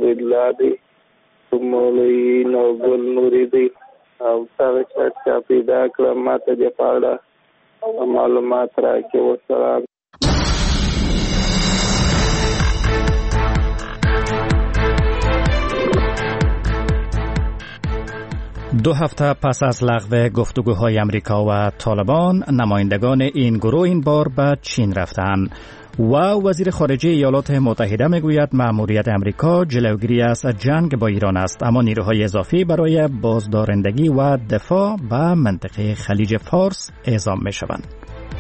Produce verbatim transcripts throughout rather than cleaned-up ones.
بالله مولوی نوګل نوري دی او تاسو چې پیدا کړم ماته د پاړه معلومات راکې وسلام. دو هفته پس از لغو گفتگوهای امریکا و طالبان، نمایندگان این گروه این بار به چین رفتند و وزیر خارجه ایالات متحده میگوید مأموریت امریکا جلوگیری از جنگ با ایران است، اما نیروهای اضافی برای بازدارندگی و دفاع به منطقه خلیج فارس اعزام می شوند.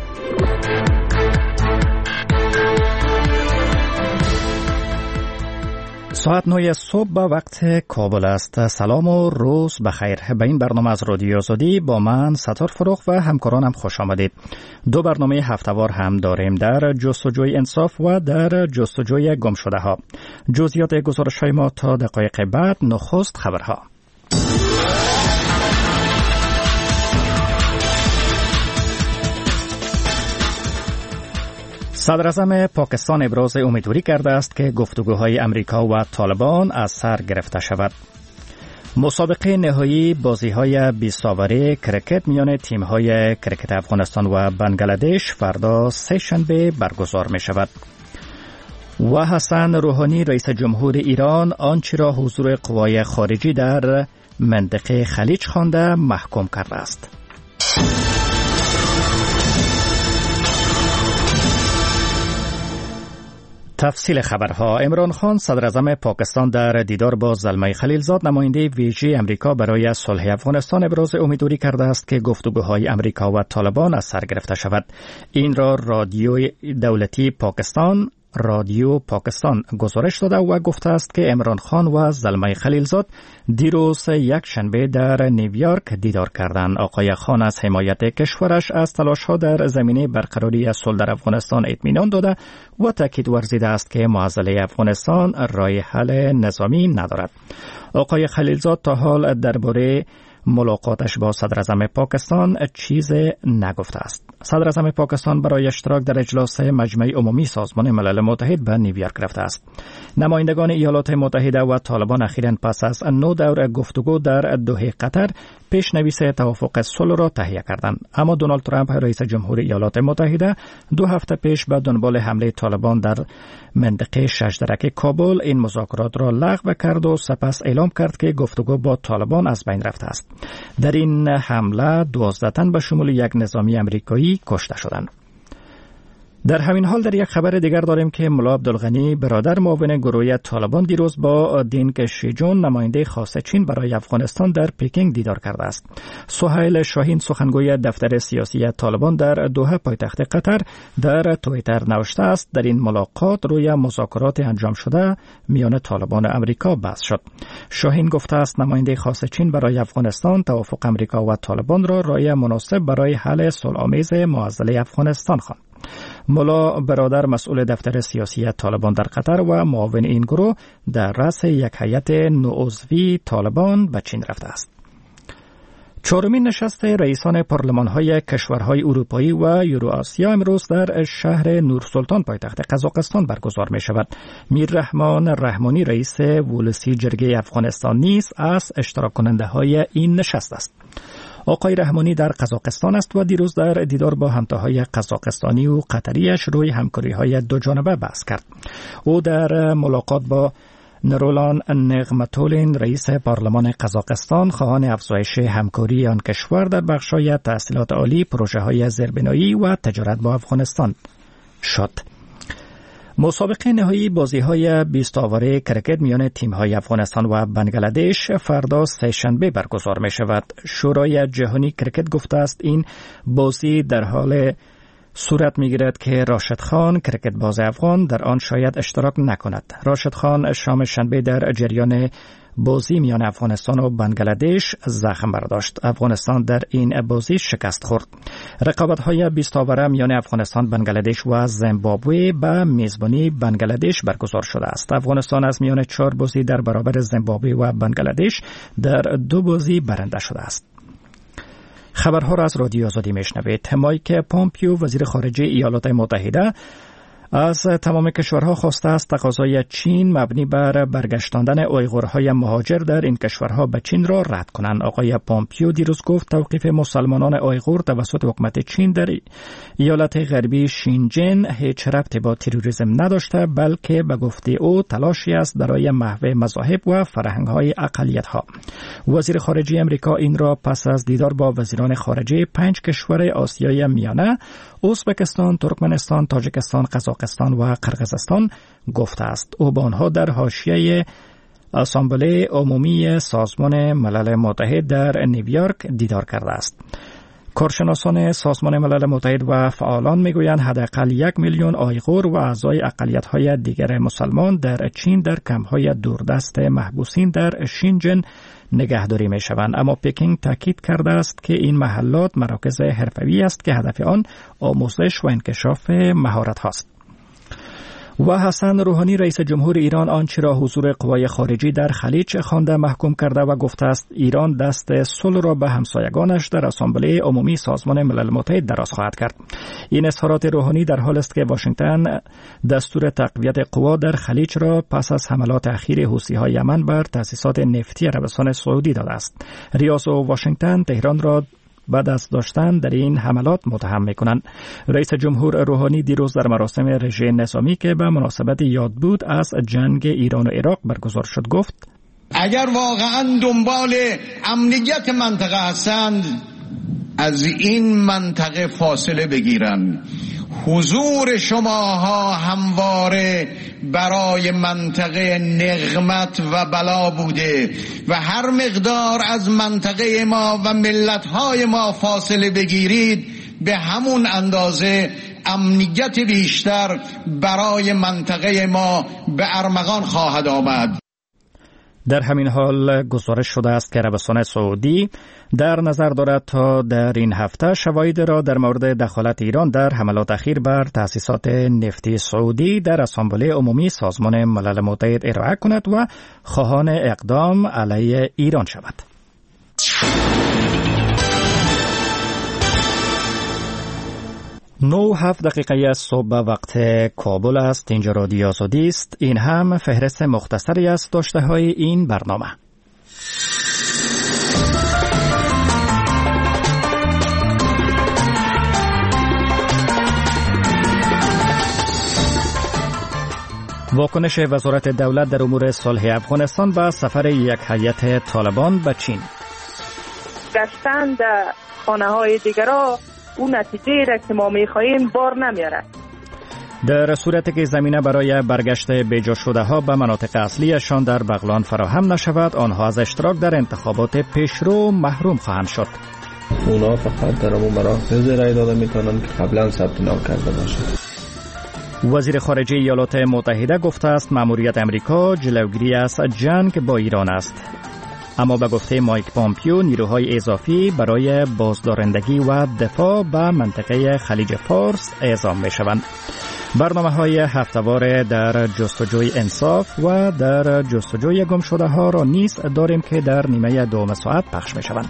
ساعت نه صبح به وقت کابل است. سلام و روز بخیر. به این برنامه از رادیو آزادی با من ستار فروغ و همکارانم خوش آمدید. دو برنامه هفته‌وار هم داریم، در جستجوی انصاف و در جستجوی گم شده ها. جزئیات گزارش های ما تا دقایق بعد. نخست خبرها. صدراعظم پاکستان ابراز امیدواری کرده است که گفتگوهای امریکا و طالبان از سر گرفته شود. مسابقه نهایی بازی‌های بیست اوره کرکت میان تیم‌های کرکت افغانستان و بنگلادش فردا سه شنبه برگزار می شود. و حسن روحانی رئیس جمهور ایران آنچه را حضور قوای خارجی در منطقه خلیج خوانده محکوم کرده است. تفصیل خبرها. عمران خان صدراعظم پاکستان در دیدار با زلمه خلیلزاد نماینده ویژه امریکا برای صلح افغانستان ابراز امیدواری کرده است که گفتگوهای امریکا و طالبان از سر گرفته شود. این را رادیو دولتی پاکستان رادیو پاکستان گزارش داده و گفته است که عمران خان و زلمه خلیلزاد دیروز یک شنبه در نیویورک دیدار کردند. آقای خان از حمایت کشورش از تلاش‌ها در زمینه برقراری صلح در افغانستان اطمینان داده و تاکید ورزیده است که معضله افغانستان راه حل نظامی ندارد. آقای خلیلزاد تا حال درباره ملاقاتش با صدراعظم پاکستان چیز نگفته است. صدراعظم پاکستان برای اشتراک در اجلاس مجمع عمومی سازمان ملل متحد به نیویورک رفته است. نمایندگان ایالات متحده و طالبان اخیراً پس از نو دور گفتگو در دوحه قطر پیشنویس توافق صلح را تهیه کردند، اما دونالد ترامپ رئیس جمهور ایالات متحده دو هفته پیش به دنبال حمله طالبان در منطقه ششدرک کابل این مذاکرات را لغو کرد و سپس اعلام کرد که گفتگو با طالبان از بین رفته است. در این حمله دوازده تن به شمول یک نظامی امریکایی کشته شدند. در همین حال در یک خبر دیگر داریم که ملا عبدالغنی برادر معاون گروه طالبان دیروز با دینگ شیجون نماینده خاص چین برای افغانستان در پکینگ دیدار کرده است. سهیل شاهین سخنگوی دفتر سیاسی طالبان در دوحه پایتخت قطر در توییتر نوشته است در این ملاقات روی مذاکرات انجام شده میان طالبان و امریکا بحث شد. شاهین گفته است نماینده خاص چین برای افغانستان توافق امریکا و طالبان را راه مناسب برای حل صلح‌آمیز معضله افغانستان خواند. ملا برادر مسئول دفتر سیاسی طالبان در قطر و معاون این گروه در رأس یک هیئت نوعضوی طالبان به چین رفته است. چهارمین نشست رئیسان پارلمان‌های کشورهای اروپایی و یوروآسیا امروز در شهر نورسلطان پایتخت قزاقستان برگزار می شود. میر رحمان رحمانی رئیس ولسی جرگه افغانستان نیز از اشتراک کننده های این نشست است. آقای رحمانی در قزاقستان است و دیروز در دیدار با همتاهای قزاقستانی و قطریش روی همکاری‌های دو جانبه بحث کرد. او در ملاقات با نرولان نغمتولین رئیس پارلمان قزاقستان خواهان افزایش همکاری آن کشور در بخش‌های تحصیلات عالی، پروژه‌های زیربنایی و تجارت با افغانستان شد. مسابقه نهایی بازی‌های بیست اوره کرکت میان تیم‌های افغانستان و بنگلادش فردا سه شنبه برگزار می‌شود. شورای جهانی کرکت گفته است این بازی در حال صورت می‌گیرد که راشد خان کرکت باز افغان در آن شاید اشتراک نکند. راشد خان شام شنبه در جریان بازی میان افغانستان و بنگلادش زخم برداشت. افغانستان در این بازی شکست خورد. رقابت‌های بیست اوره میان افغانستان، بنگلادش و زیمبابوه به میزبانی بنگلادش برگزار شده است. افغانستان از میان چهار بازی در برابر زیمبابوه و بنگلادش در دو بازی برنده شده است. خبرها را از رادیو آزادی میشنوید. مایک پامپیو وزیر خارجه ایالات متحده از تمام کشورها خواسته است تقاضای چین مبنی بر برگشتاندن اویغورهای مهاجر در این کشورها به چین را رد کنند. آقای پامپیو دیروز گفت توقیف مسلمانان اویغور توسط حکومت چین در ایالت غربی شینجین هیچ ربطی با تروریسم نداشته، بلکه به گفته او تلاشی است برای محو مذاهب و فرهنگ‌های اقلیت‌ها. وزیر خارجه امریکا این را پس از دیدار با وزیران خارجه پنج کشور آسیای میانه، ازبکستان، ترکمنستان، تاجیکستان، قزاقستان و قرقیزستان گفته است. او با آنها در حاشیه اسامبله عمومی سازمان ملل متحد در نیویورک دیدار کرده است. کارشناسان سازمان ملل متحد و فعالان میگویند حداقل یک میلیون اویغور و اعضای اقلیت‌های دیگر مسلمان در چین در کمپ‌های دوردست محبوسین در شینجن نگهداری می‌شوند، اما پکینگ تاکید کرده است که این محلات مراکز حرفه‌ای است که هدف آن آموزش و انکشاف مهارت هاست. و حسن روحانی رئیس جمهور ایران آنچه را حضور قوای خارجی در خلیج خوانده محکوم کرده و گفته است ایران دست صلح را به همسایگانش در اسامبله عمومی سازمان ملل متحد دراز خواهد کرد. این اظهارات روحانی در حال است که واشنگتن دستور تقویت قوا در خلیج را پس از حملات اخیر حوثی‌های یمن بر تأسیسات نفتی عربستان سعودی داده است. ریاض و واشنگتن تهران را بعد از داشتن در این حملات متهم می‌کنند. رئیس جمهور روحانی دیروز در مراسم رژه نظامی که به مناسبت یاد بود از جنگ ایران و عراق برگزار شد گفت: اگر واقعا دنبال امنیت منطقه هستند از این منطقه فاصله بگیرن. حضور شماها همواره برای منطقه نقمت و بلا بوده و هر مقدار از منطقه ما و ملت‌های ما فاصله بگیرید به همون اندازه امنیت بیشتر برای منطقه ما به ارمغان خواهد آمد. در همین حال گزارش شده است که عربستان سعودی در نظر دارد تا در این هفته شواهد را در مورد دخالت ایران در حملات اخیر بر تأسیسات نفتی سعودی در اسامبله عمومی سازمان ملل متحد ارائه کند و خواهان اقدام علیه ایران شود. نو هفت دقیقه از صبح وقت کابل است. اینجا رادیو آزادی است. این هم فهرست مختصری از داشته های این برنامه. واکنش وزارت دولت در امور صلح افغانستان و سفر یک هیئت طالبان به چین. گشتن در خانه های دیگرها اون نتیجه را که ما می‌خواهیم بار نمیاره. در صورتی که زمینه برای برگشت بیجا شده ها به مناطق اصلیشان در بغلان فراهم نشود، آنها از اشتراک در انتخابات پیشرو محروم خواهند شد. اونا فقط در اون مراکز رای داده میتونن که قبلا ثبت نام کرده باشند. وزیر خارجه ایالات متحده گفته است مأموریت امریکا جلوگیری از جنگ با ایران است. اما به گفته مایک پامپیو نیروهای اضافی برای بازدارندگی و دفاع به منطقه خلیج فارس اعزام می شوند. برنامه های هفته‌وار در جستجوی انصاف و در جستجوی گم شده ها را نیز داریم که در نیمه دوم ساعت پخش می شوند.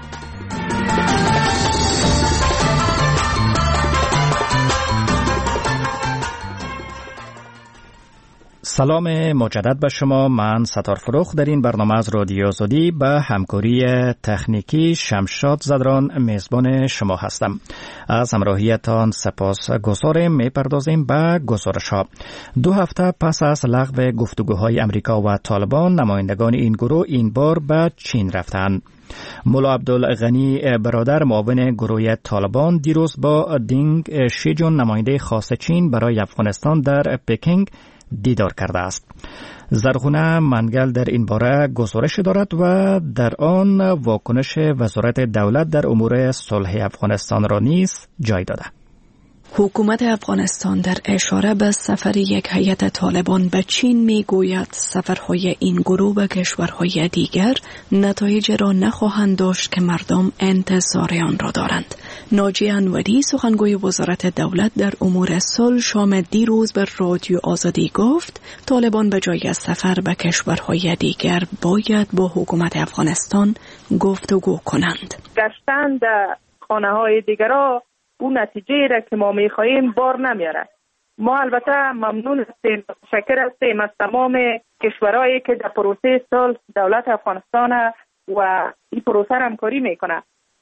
سلام مجدد به شما. من ستار فروخ در این برنامه از رادیو آزادی به همکاری تکنیکی شمشاد زدران میزبان شما هستم. از همراهیتان سپاس گزاریم. میپردازیم به گزارش ها. دو هفته پس از لغو گفتگوهای امریکا و طالبان، نمایندگان این گروه این بار به چین رفتند. مولا عبدالغنی برادر معاون گروه طالبان دیروز با دینگ شیجون نماینده خاص چین برای افغانستان در پکینگ دیدار کرده است. زرغونه منگل در این باره گزارش دارد و در آن واکنش وزارت دولت در امور صلح افغانستان را نیز جای داده. حکومت افغانستان در اشاره به سفر یک هیئت طالبان به چین می گوید سفرهای این گروه به کشورهای دیگر نتایج را نخواهند داشت که مردم انتظار آن را دارند. ناجی انوری سخنگوی وزارت دولت در امور صلح شام دیروز به رادیو آزادی گفت طالبان به جای سفر به کشورهای دیگر باید با حکومت افغانستان گفتگو کنند. گشتن در خانه های دیگرها اون نتیجه را که ما میخواهیم بار نمیاره. ما البته ممنون هستیم، شکر هستیم از تمام کشورهایی که در پروسه صلح دولت افغانستان و این پروسه را همکاری میکنه.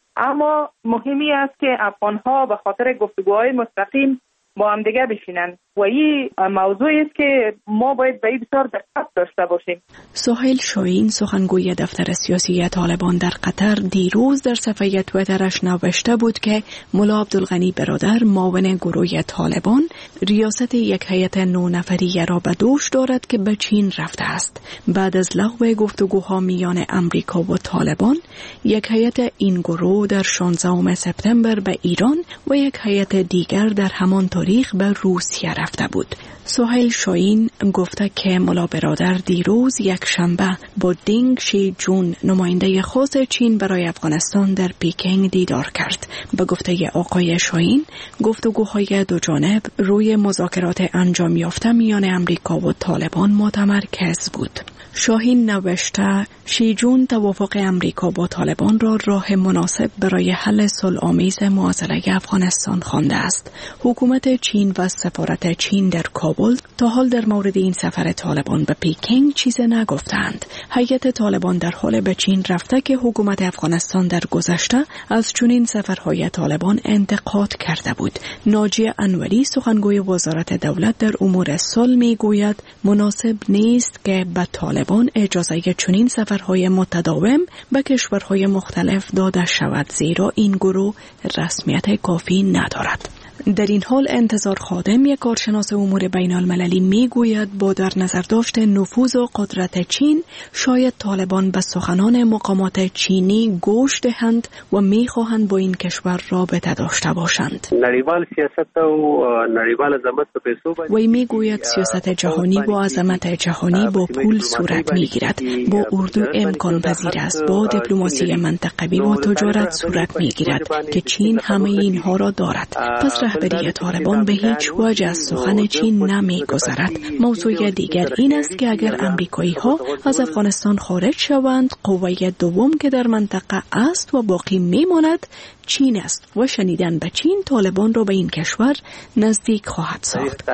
اما مهمی است که افغانها به خاطر گفتگوهای مستقیم با هم دیگه بشینن و این موضوعی است که ما باید به این بسیار دقت داشته باشیم. سهیل شاهین سخنگوی دفتر سیاسی طالبان در قطر دیروز در صفحه تویترش نوشته بود که ملا عبدالغنی برادر معاون گروه طالبان ریاست یک هیئت نه نفری را به دوش دارد که به چین رفته است. بعد از لغو گفتگوها میان امریکا و طالبان، یک هیئت این گروه در شانزدهم سپتامبر به ایران و یک هیئت دیگر در همان تاریخ به روسیه رفته بود. سهیل شاهین گفته که ملا برادر دیروز یک شنبه با دینگ شی جون نماینده خاص چین برای افغانستان در پیکنگ دیدار کرد. به گفته آقای شاهین، گفتگوهای دو جانب روی مذاکرات انجام یافته میان امریکا و طالبان متمرکز بود. شاهین نوشته شی جون توافق امریکا با طالبان را راه مناسب برای حل صلح‌آمیز معضله افغانستان خوانده است. حکومت چین و سفارت چین در کابل تا حال در مورد این سفر طالبان به پیکنگ چیز نگفتند. هیئت طالبان در حال به چین رفته که حکومت افغانستان در گذشته از چنین سفرهای طالبان انتقاد کرده بود. ناجیه انوری سخنگوی وزارت دولت در امور صلح میگوید مناسب نیست که به طالبان اجازه چنین سفرهای متداوم به کشورهای مختلف داده شود، زیرا این گروه رسمیت کافی ندارد. در این حال انتظار خادم، یک کارشناس امور بین المللی میگوید با در نظر داشت نفوذ و قدرت چین شاید طالبان به سخنان مقامات چینی گوش دهند و میخواهند با این کشور رابطه داشته باشند. نړیوال سیاست او نړیوال عظمت په پیسو باندې وی میگوید سیاست جهانی با عظمت جهانی با پول صورت میگیرد، با اردو امکان پذیر است، با دیپلماسی منطقوی و تجارت صورت میگیرد که چین همه اینها را دارد. پس رهبری طالبان به هیچ وجه از سخن چین نمی‌گذرد. موضوع دیگر این است که اگر امریکایی‌ها از افغانستان خارج شوند، قوه دوم که در منطقه است و باقی می‌ماند چین است و شنیدن به چین طالبان را به این کشور نزدیک خواهد ساخت.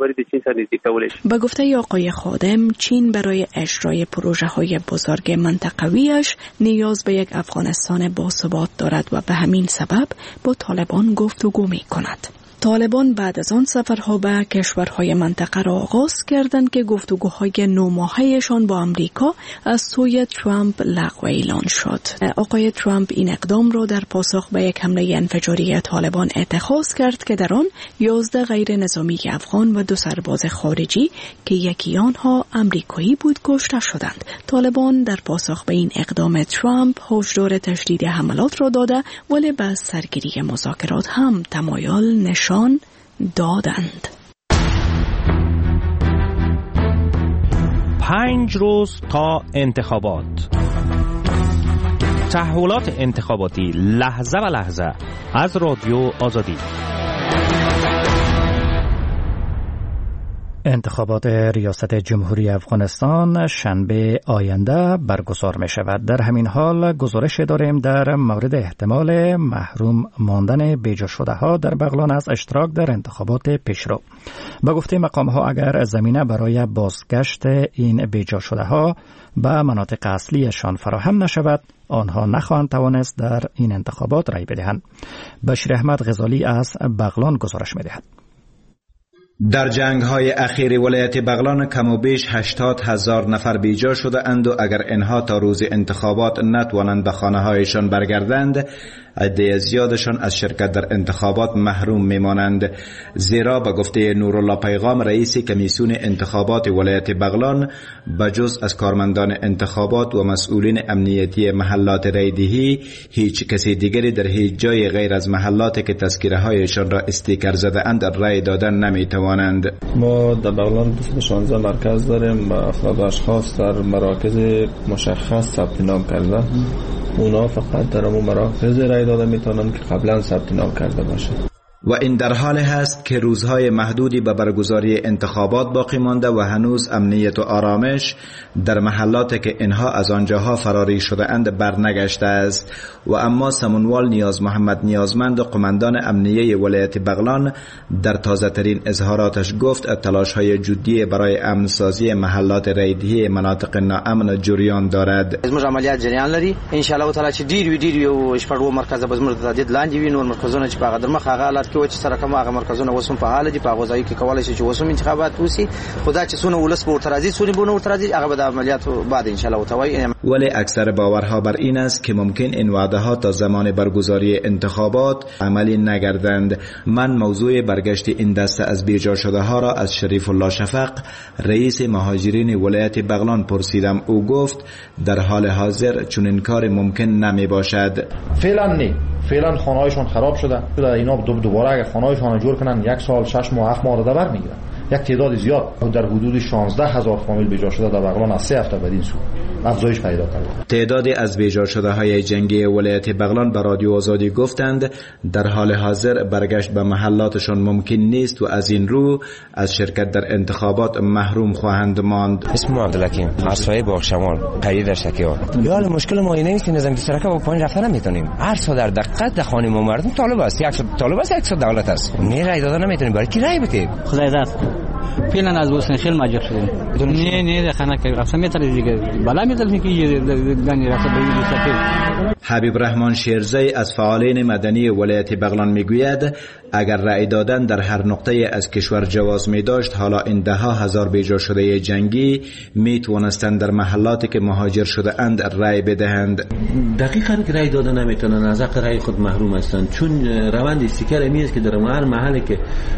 به گفته آقای خادم، چین برای اجرای پروژه‌های بزرگ منطقویش نیاز به یک افغانستان باثبات دارد و به همین سبب با طالبان گفتگو می‌کند. طالبان بعد از آن سفرها به کشورهای منطقه را آغاز کردند که گفتگوهای نو ماهه‌شان با امریکا از سوی ترامپ لغو اعلان شد. آقای ترامپ این اقدام را در پاسخ به یک حمله انفجاری طالبان اتخاذ کرد که در آن یازده غیر نظامی افغان و دو سرباز خارجی که یکی آنها امریکایی بود کشته شدند. طالبان در پاسخ به این اقدام ترامپ هشدار تشدید حملات را داده، ولی به سرگیری مذاکرات هم تمایل نشان دادند. پنج روز تا انتخابات. تحولات انتخاباتی لحظه و لحظه از رادیو آزادی. انتخابات ریاست جمهوری افغانستان شنبه آینده برگزار می شود. در همین حال گزارش داریم در مورد احتمال محروم ماندن بیجا شده ها در بغلان از اشتراک در انتخابات پیشرو. با گفته مقام ها اگر زمینه برای بازگشت این بیجا شده ها به مناطق اصلیشان فراهم نشود، آنها نخواهند توانست در این انتخابات رای بدهند. بشیر احمد غزالی از بغلان گزارش می دهد. در جنگ‌های اخیر ولایت بغلان کم و بیش هشتاد هزار نفر بیجا شده اند و اگر اینها تا روز انتخابات نتوانند به خانه‌هایشان برگردند، عده زیادشان از شرکت در انتخابات محروم میمانند. زیرا به گفته نورالله پیغام رئیس کمیسیون انتخابات ولایت بغلان، بجز از کارمندان انتخابات و مسئولین امنیتی محلات رایدهی، هیچ کسی دیگری در هیچ جای غیر از محلاتی که تذکره هایشان را استیکر زده اند رای دادن نمیتوانند. ما در بغلان بیست و شانزده مرکز داریم و افراد و اشخاص در مراکز مشخص ثبت نام کرده. اونا فقط در اون مراکز رای داده میتونن که قبلا ثبت نام کرده باشه. و این در حال هست که روزهای محدودی به برگزاری انتخابات باقی مانده و هنوز امنیت و آرامش در محلاتی که اینها از آنجاها فراری شده اند برنگشته است. و اما سمنوال نیاز محمد نیازمند قماندان امنیه ولایت بغلان در تازه ترین اظهاراتش گفت تلاش های جدی برای امن سازی محلات ریدهی مناطق ناامن جریان دارد. زموږ عملیات جریان لري ان شاء الله تعالی چې ډیر وی ډیر یو شپږو مرکز به زموږ د لاندې وي نور مرکزونه چې په هغه درمخ هغه حالت کې و چې سره کوم هغه مرکزونه وسوم په حال دي په هغه ځای کې کولای شي چې وسوم انتخابات وسی خدا چې سونه ولس به ترازی سونی بونه ترازی هغه به د عملیات بعد ان شاء الله تعالی. ولی اکثر باورها بر این است که ممکن این وعده ها تا زمان برگزاری انتخابات عملی نگردند. من موضوع برگشت این دسته از بیجا شده ها را از شریف الله شفق رئیس مهاجرین ولایت بغلان پرسیدم. او گفت در حال حاضر چنین کار ممکن نمی باشد. فعلا نه، فعلا خانه‌هایشان خراب شده. اینا دوباره اگه خانه‌هایشان جور کنن یک سال شش ماه هفت ماه رو در میگیرن. یک تعداد زیاد در حدود شانزده هزار فامیل بیجا شده در بغلان از سه هفته بدین سو افزایش پیدا کرده. تعدادی از بیجا شده های جنگی ولایت بغلان به رادیو آزادی گفتند در حال حاضر برگشت به محلاتشان ممکن نیست و از این رو از شرکت در انتخابات محروم خواهند ماند. اسم عبدالحکیم، همسایه باغشمال، قریه در شکیار. یال مشکل ما اینه نیست که نظام اشتراک با پایین رفتن نمیتونیم. هر سال در دقت خانه ما مردم طالب است، یک طالب است، یک دولت است. نه رای دادن نمیتونیم، برای کی رای بدیم؟ خدای دست فعلا از حسین خیل ماجر شدیم. نه نه خانه که رفتم میتونه دیگه بالا میذارم که یه دنی رفت به این سفید. حبیب رحمان شیرزی از فعالین مدنی ولایت بغلان میگوید اگر رأی دادن در هر نقطه از کشور جواز می داشت حالا این ده ها هزار بیجا شده جنگی می توانستند در محلاتی که مهاجر شده اند رأی بدهند. دقیقاً که رأی دادن نمیتونن از حق رأی خود محروم هستند، چون روند استیکر امی است که در هر محلی که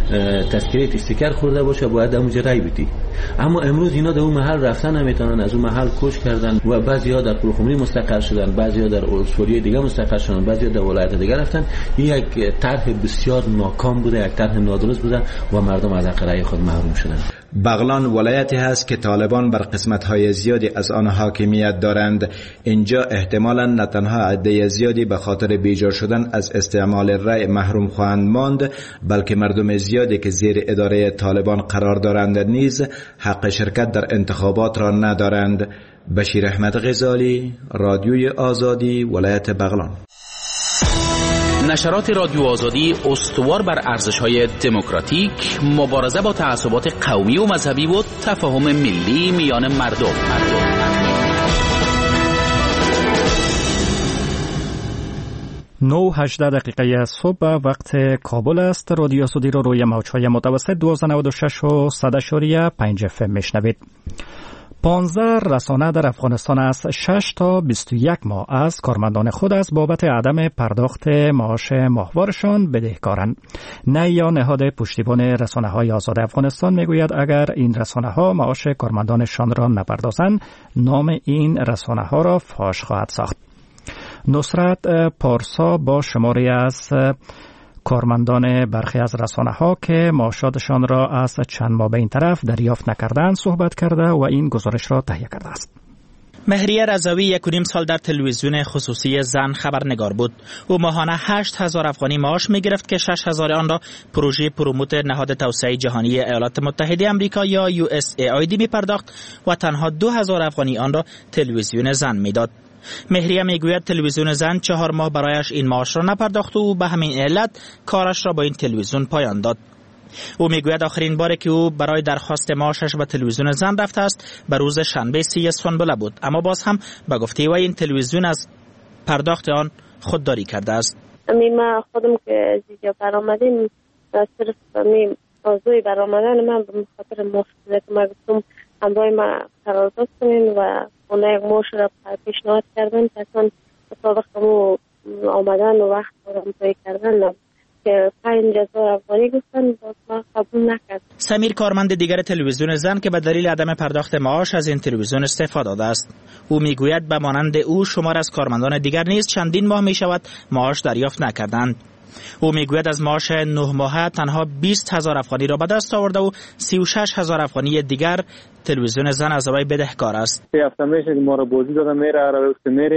تذکره استیکر خورده باشه باید اونجا رأی بدی. اما امروز اینا در اون محل رفتن نمیتونن، از اون محل کوچ کردن و بعضی‌ها در پلخمری مستقر شدن، بعضی‌ها در سوریه دیگه مستقر شدن، بعضی‌ها در ولایت دیگه رفتن. این یک طرح بسیار ناکام بوده، یک طرح نادرست بوده و مردم از حق رأی خود محروم شدند. بغلان ولایتی هست که طالبان بر قسمت‌های زیادی از آن حاکمیت دارند. اینجا احتمالاً نه تنها عده زیادی به خاطر بیجا شدن از استعمال رأی محروم خواهند ماند، بلکه مردم زیادی که زیر اداره طالبان قرار دارند نیز حق شرکت در انتخابات را ندارند. بشیر احمد غزالی، رادیوی آزادی، ولایت بغلان. نشرات رادیو آزادی استوار بر ارزش‌های دموکراتیک، مبارزه با تعصبات قومی و مذهبی و تفاهم ملی میان مردم. نه هجده دقیقه صبح وقت کابل است. رادیو آزادی رو روی موج‌های متوسط دویست و نود و شش و صد اشاری پنج اف ام میشنوید. پانزده رسانه در افغانستان از شش تا بیست و یک ماه از کارمندان خود از بابت عدم پرداخت معاش ماهوارشان بدهکارند. نه یا نهاد پشتیبان رسانه های آزاد افغانستان میگوید اگر این رسانه ها معاش کارمندانشان را نپردازند نام این رسانه ها را فاش خواهد ساخت. نصرت پارسا با شماری از کارمندان برخی از رسانه ها که معاشاتشان را از چند ماه به این طرف دریافت نکردند صحبت کرده و این گزارش را تهیه کرده است. مهریه رضوی یک و نیم سال در تلویزیون خصوصی زن خبرنگار بود. او ماهانه هشت هزار افغانی معاش می گرفت که شش هزار آن را پروژه پروموت نهاد توسعه جهانی ایالات متحده آمریکا یا یو اس ای آی دی می پرداخت و تنها دو هزار افغانی آن را تلویزیون زن می داد. مهریه میگوید تلویزیون زن چهار ماه برایش این معاش را نپرداخت و به همین علت کارش را با این تلویزیون پایان داد. او میگوید آخرین باری که او برای درخواست معاشش به تلویزیون زن رفته است به روز شنبه سی سنبله بود، اما باز هم به گفته وی این تلویزیون از پرداخت آن خودداری کرده است. امی ما خودم که از اینجا برآمدیم صرف امی موضوع برآمدن من به خاطر معاشرت که ما گفتم همراه ما قرارداد کنین و اونا یک معاش را پیشنهاد کردن اصلا مطابق همون آمدن و وقت را طی کردن که پنج هزار افغانی گفتن ما قبول نکرد. سمیر کارمند دیگر تلویزیون زن که به دلیل عدم پرداخت معاش از این تلویزیون استعفا داده است. او میگوید به مانند او شمار از کارمندان دیگر نیز چندین ماه می شود معاش دریافت نکردند. او میگوید از معاش نه ماهه تنها بیست هزار افغانی را به دست آورده و سی و شش هزار افغانی دیگر تلویزیون زن از وی بدهکار است. سه هفته میشه که ما را بازی دادن، میره هر وقت میریم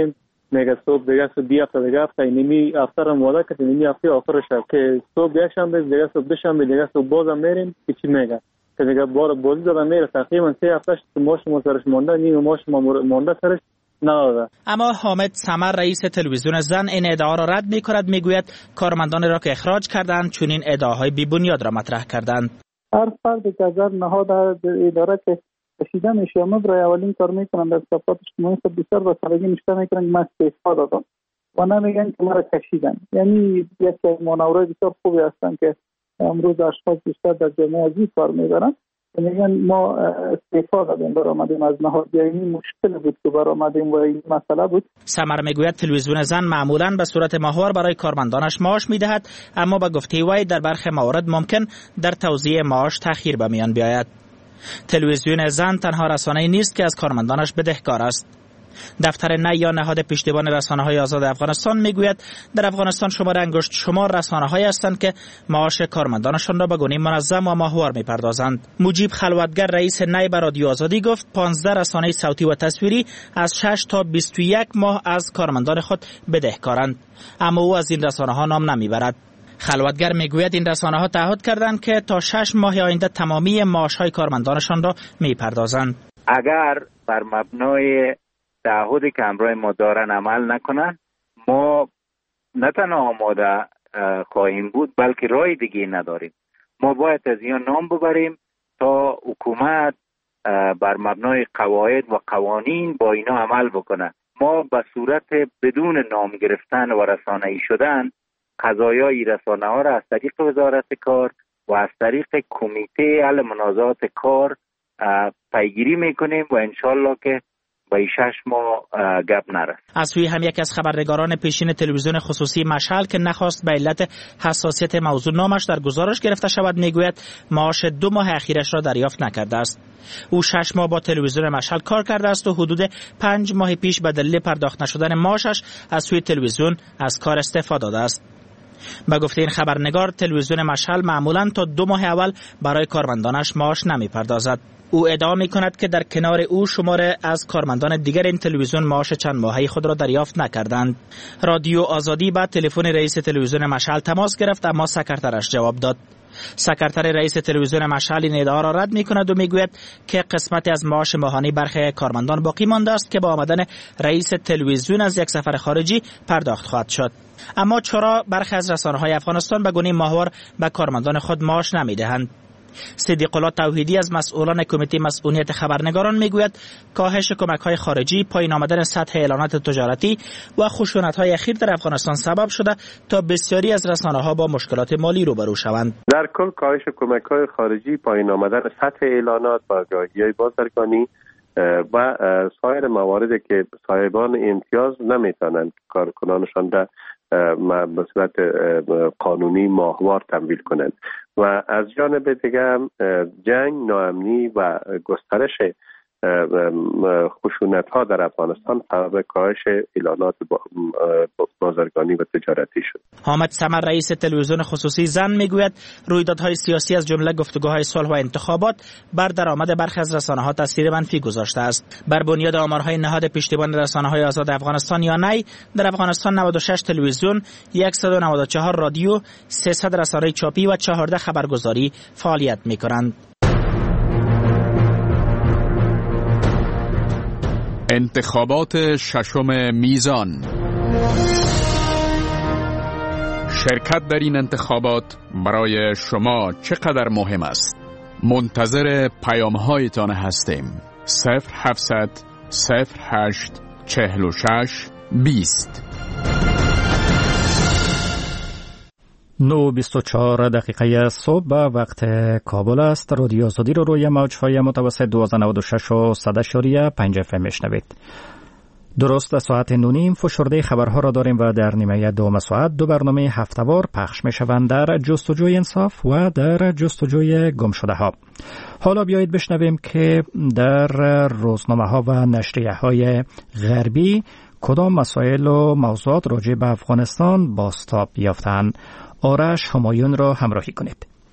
میگه صبح دیگه صبح دی هفته دیگه هفته نیمی هفته رو مواده که نیمی هفته آخرش که صبح یک شنبه دیگه صبح دو شنبه دیگه صبح بازم میریم که چی میگه که دیگه بار بازی دادن میره تقریبا سه هفته ماش ما سرش مونده نیم ماش ما مونده سرش نداده. اما حامد سمر رئیس تلویزیون زن این ادعا را رد میکند، میگوید کارمندان را که اخراج کردند چون این ادعاهای بی بنیاد را مطرح کردند. هر فردی که از نهاد اداره که کشیدن شامل برای اولین کار میکنن در صفات اجتماعی خود بسیار با سادگی نشته میکنن که من استعفا دادم و نمیگن که مرا کشیدن. یعنی یک مناوره بسیار خوبی هستن که امروز اشخاص بیشتر در جامعه از این کار میبرن، میگن ما استعفا دادیم برآمدیم از نهاد. یعنی مشکل بود که برآمدیم و این مسئله بود. سمر میگوید تلویزیون زن معمولا به صورت ماهوار برای کارمندانش معاش میدهد، اما به گفته وی در برخی موارد ممکن در توزیع معاش تأخیر به میان بیاید. تلویزیون زن تنها رسانه‌ای نیست که از کارمندانش بدهکار است. دفتر نه یا نهاد پشتیبان رسانه‌های آزاد افغانستان میگوید در افغانستان شمار انگشت شمار رسانه‌هایی هستند که معاش کارمندانشان را به گونه منظم و ماهوار می‌پردازند. مجیب خلوتگر رئیس نیب رادیو آزادی گفت پانزده رسانه صوتی و تصویری از شش تا بیست و یک ماه از کارمندان خود بدهکارند، اما او از این رسانه‌ها نام نمیبرد. خلوتگر میگوید این رسانه‌ها تعهد کردند که تا شش ماه آینده تمامی معاش‌های کارمندانشان را می‌پردازند. اگر بر مبنای تعهدی که همراه ما دارن عمل نکنن، ما نه تنها آماده خواهیم بود بلکه راه دیگه نداریم. ما باید از این نام ببریم تا حکومت بر مبنای قواعد و قوانین با اینا عمل بکنه. ما به صورت بدون نام گرفتن و رسانه‌ای شدن قضایای رسانه ها را از طریق وزارت کار و از طریق کمیته حل منازعات کار پیگیری میکنیم و انشالله که با شش ماه گپ نرسد. از سوی هم یک از خبرنگاران پیشین تلویزیون خصوصی مشعل که نخواست به علت حساسیت موضوع نامش در گزارش گرفته شود میگوید معاش دو ماه اخیرش را دریافت نکرده است. او شش ماه با تلویزیون مشعل کار کرده است و حدود پنج ماه پیش به دلیل پرداخت نشدن معاشش از سوی تلویزیون از کار استعفا داده است. به گفته این خبرنگار تلویزیون مشعل معمولا تا دو ماه اول برای کارمندانش معاش نمیپردازد. او ادعا می کند که در کنار او شمار از کارمندان دیگر این تلویزیون معاش چند ماهه خود را دریافت نکردند. رادیو آزادی با تلفن رئیس تلویزیون مشعل تماس گرفت اما سکرترش جواب داد. سکرتر رئیس تلویزیون مشعل این ادعا را رد می کند و می گوید که قسمتی از معاش ماهانه برخی کارمندان باقی مانده است که با آمدن رئیس تلویزیون از یک سفر خارجی پرداخت خواهد شد. اما چرا برخی از رسانه‌های افغانستان به گونه ماهوار به کارمندان خود معاش نمی‌دهند؟ صدیق الله توحیدی از مسئولان کمیته مسئولیت خبرنگاران میگوید کاهش کمک‌های خارجی، پایین آمدن سطح اعلانات تجارتی و خشونت‌های اخیر در افغانستان سبب شده تا بسیاری از رسانه‌ها با مشکلات مالی روبرو شوند. در کل کاهش کمک‌های خارجی، پایین آمدن سطح اعلانات و آگاهی‌های بازرگانی و سایر مواردی که صاحبان امتیاز نمیتونند کارکنانشان را به صورت قانونی ماهوار تمویل کنند و از جانب دیگر هم جنگ، ناامنی و گسترش خشونت ها در افغانستان سبب کاهش اعلانات بازرگانی و تجارتی شد. حامد سمر رئیس تلویزیون خصوصی زن میگوید رویدادهای سیاسی از جمله گفتگوهای صلح و انتخابات بر درآمد برخی از رسانه‌ها تاثیر منفی گذاشته است. بر بنیاد آمارهای نهاد پشتیبان رسانه‌های آزاد افغانستان یا نی در افغانستان نود و شش تلویزیون، صد و نود و چهار رادیو، سیصد رسانه چاپی و چهارده خبرگزاری فعالیت می‌کنند. انتخابات ششم میزان. شرکت در این انتخابات برای شما چقدر مهم است؟ منتظر پیام‌هایتان هستیم. صفر هفتصد صفر هشت چهل و شش بیست. نه و بیست و چهار دقیقه صبح به وقت کابل است. رادیو آزادی رو روی موج‌های متوسط دویست و نود و شش و صد و پنج اف ام میشنوید. درست ساعت نونیم فشرده خبرها را داریم و در نیمه دوم ساعت دو برنامه هفته‌وار پخش میشوند در جستجوی انصاف و در جستجوی گمشده ها. حالا بیایید بشنویم که در روزنامه ها و نشریه های غربی کدام مسائل و موضوعات راجع به افغانستان بازتاب یافتند. آرش همایون را همراهی کنید.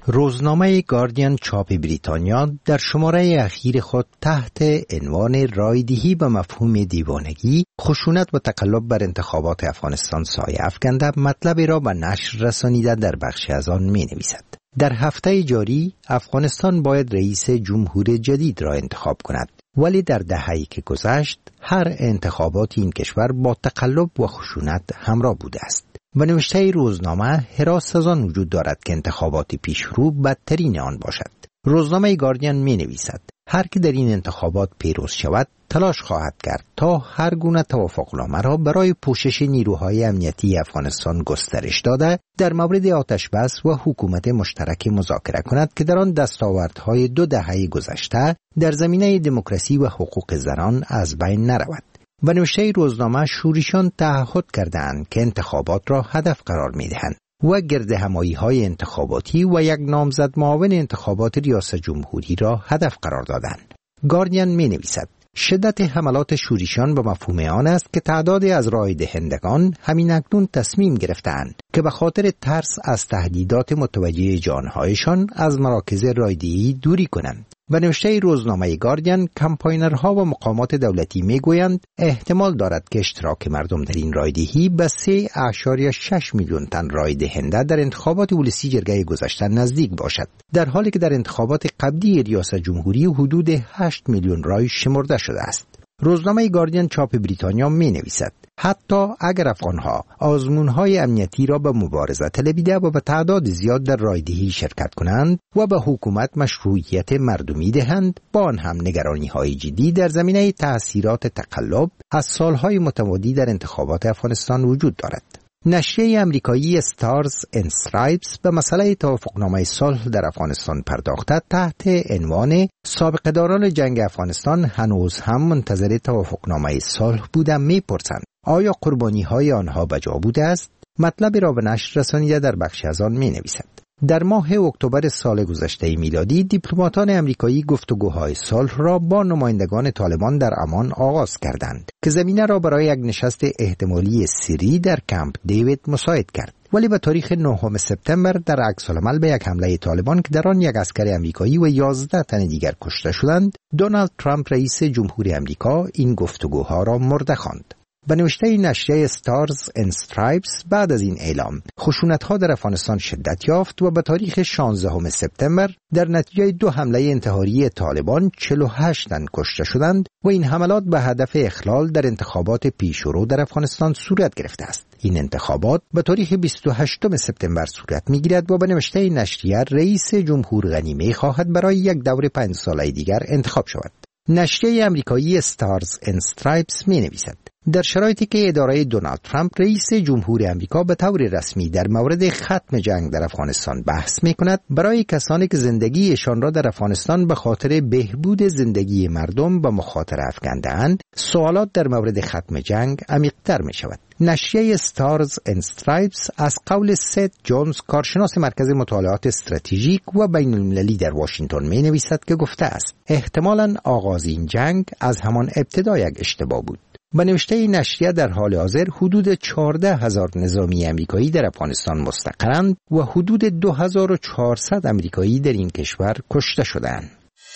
روزنامه گاردین چاپ بریتانیا در شماره اخیر خود تحت عنوان رایدهی به مفهوم دیوانگی، خشونت و تقلب بر انتخابات افغانستان سایه افکنده مطلبی را به نشر رسانیده در بخشی از آن می نویسد. در هفته جاری افغانستان باید رئیس جمهور جدید را انتخاب کند، ولی در دهه‌ای که گذشت هر انتخابات این کشور با تقلب و خشونت همراه بوده است. و نوشته روزنامه هراس از آن وجود دارد که انتخابات پیشرو بدترین آن باشد. روزنامه گاردین می نویسد هر که در این انتخابات پیروز شود تلاش خواهد کرد تا هر گونه توافقنامه را برای پوشش نیروهای امنیتی افغانستان گسترش داده در مورد آتش بس و حکومت مشترک مذاکره کند که در آن دستاوردهای دو دهه گذشته در زمینه دموکراسی و حقوق زنان از بین نرود. و نوشته روزنامه شورشیان تعهد کردند که انتخابات را هدف قرار می دهند و گرد همایی های انتخاباتی و یک نامزد معاون انتخابات ریاست جمهوری را هدف قرار دادند. گاردین می نویسد شدت حملات شورشیان به مفهوم آن است که تعدادی از رای دهندگان همین اکنون تصمیم گرفتند که به خاطر ترس از تهدیدات متوجه جانهایشان از مراکز رایدهی دوری کنند. و نوشته روزنامه گاردین کمپاینرها و مقامات دولتی میگویند احتمال دارد که اشتراک مردم در این رایدهی به سه اعشاریه شش میلیون تن رای دهنده در انتخابات ولسی جرگه گذشته نزدیک باشد، در حالی که در انتخابات قبلی ریاست جمهوری حدود هشت میلیون رای شمرده شده است. روزنامه گاردین چاپ بریتانیا می نویسد حتی اگر افغانها آزمونهای امنیتی را به مبارزه طلبیده و به تعداد زیاد در رایدهی شرکت کنند و به حکومت مشروعیت مردمی دهند، با آن هم نگرانی‌های جدی در زمینه تأثیرات تقلب از سالهای متمادی در انتخابات افغانستان وجود دارد. نشریه امریکایی استارز اند استرایپس به مسئله توافقنامه صلح در افغانستان پرداخته تحت عنوان سابقه‌داران جنگ افغانستان هنوز هم منتظر توافقنامه صلح بودند می‌پرسند آیا قربانی‌های آنها بجا بوده است؟ مطلب را به نشر رسانیده در بخشی از آن می‌نویسد در ماه اکتبر سال گذشته میلادی دیپلماتان امریکایی گفتگوهای صلح را با نمایندگان طالبان در عمان آغاز کردند که زمینه را برای یک نشست احتمالی سری در کمپ دیوید مساعد کرد، ولی به تاریخ نهم سپتامبر در عکس‌العمل به یک حمله طالبان که در آن یک عسکر امریکایی و یازده تن دیگر کشته شدند، دونالد ترامپ رئیس جمهوری امریکا این گفتگوها را مرده خواند. به نوشته نشریه استارز اند استرایپس بعد از این اعلام خشونت‌ها در افغانستان شدت یافت و به تاریخ شانزدهم سپتامبر در نتیجه دو حمله انتحاری طالبان چهل و هشت تن کشته شدند و این حملات به هدف اخلال در انتخابات پیشرو در افغانستان صورت گرفته است. این انتخابات به تاریخ بیست و هشتم سپتامبر صورت می‌گیرد و به نوشته نشریه رئیس جمهور غنی می‌خواهد برای یک دور پنج ساله دیگر انتخاب شود. نشریه امریکایی استارز اند استرایپس می‌نویسد در شرایطی که اداره دونالد ترامپ رئیس جمهور امریکا به طور رسمی در مورد ختم جنگ در افغانستان بحث می‌کند، برای کسانی که زندگیشان را در افغانستان به خاطر بهبود زندگی مردم به مخاطره افکنده‌اند، سوالات در مورد ختم جنگ عمیق‌تر می‌شود. نشریه استارز اند استرایپس از قول سید جونز کارشناس مرکز مطالعات استراتژیک و بین‌المللی در واشنگتن می‌نویسد که گفته است احتمالاً آغاز این جنگ از همان ابتدا یک اشتباه بود. به نوشته نشریه در حال حاضر حدود چهارده هزار نظامی امریکایی در افغانستان مستقرند و حدود دو هزار و چهارصد امریکایی در این کشور کشته شدند.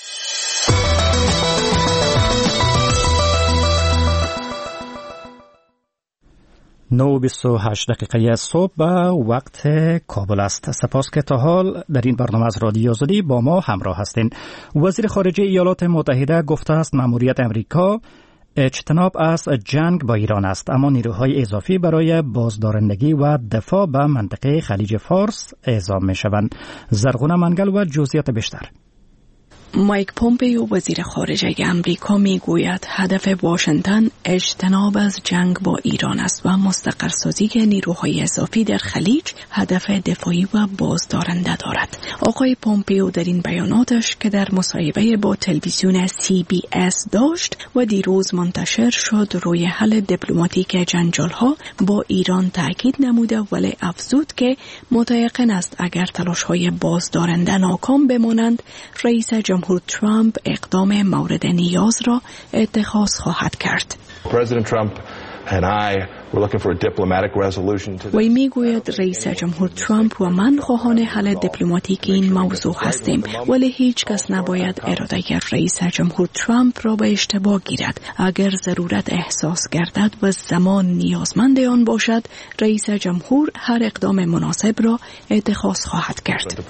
نه و بیست و هشت دقیقه صبح به وقت کابل است. سپاس که تا حال در این برنامه از رادیو آزادی با ما همراه هستین. وزیر خارجه ایالات متحده گفته است مأموریت امریکا اجتناب از جنگ با ایران است، اما نیروهای اضافی برای بازدارندگی و دفاع به منطقه خلیج فارس اعزام می شوند. زرغونه منگل و جزئیات بیشتر. مایک پومپیو وزیر خارجه امریکا می گوید هدف واشنگتن اجتناب از جنگ با ایران است و مستقرسازی نیروهای اضافی در خلیج هدف دفاعی و بازدارنده دارد. آقای پومپیو در این بیاناتش که در مصاحبه با تلویزیون سی بی اس داشت و دیروز منتشر شد روی حل دیپلماتیک جنجال‌ها با ایران تاکید نموده، ولی افزود که متيقن است اگر تلاش‌های بازدارنده ناکام بمانند رئیس جمهور ترامپ اقدام مورد نیاز را اتخاذ خواهد کرد. President Trump and I وی میگوید رئیس جمهور ترامپ و من خواهان حل دیپلماتیکی این موضوع هستیم، ولی هیچ کس نباید اراده رئیس جمهور ترامپ را به اشتباه گیرد. اگر ضرورت احساس گردد و زمان نیازمند آن باشد، رئیس جمهور هر اقدام مناسب را اتخاذ خواهد کرد.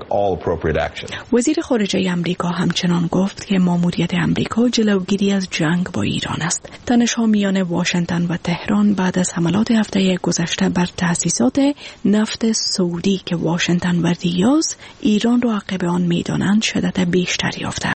وزیر خارجه امریکا همچنان گفت که ماموریت امریکا جلوگیری از جنگ با ایران است. تنش‌ها میان واشنگتن و تهران بعد از حملات هفته گذشته بر تأسیسات نفت سعودی که واشنگتن و ریاض ایران را عقب آن می‌دانند شدت بیشتری یافته.